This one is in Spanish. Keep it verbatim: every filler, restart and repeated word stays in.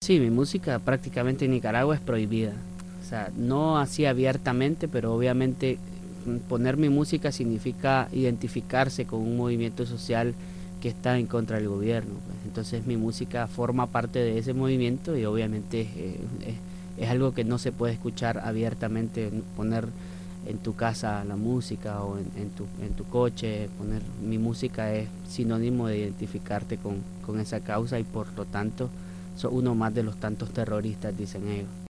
Sí, mi música prácticamente en Nicaragua es prohibida. O sea, no así abiertamente, pero obviamente mm, poner mi música significa identificarse con un movimiento social que está en contra del gobierno, pues. Entonces mi música forma parte de ese movimiento y obviamente eh, es, es algo que no se puede escuchar abiertamente, poner en tu casa la música o en, en tu, en tu coche, poner mi música es sinónimo de identificarte con, con esa causa y por lo tanto sos uno más de los tantos terroristas, dicen ellos.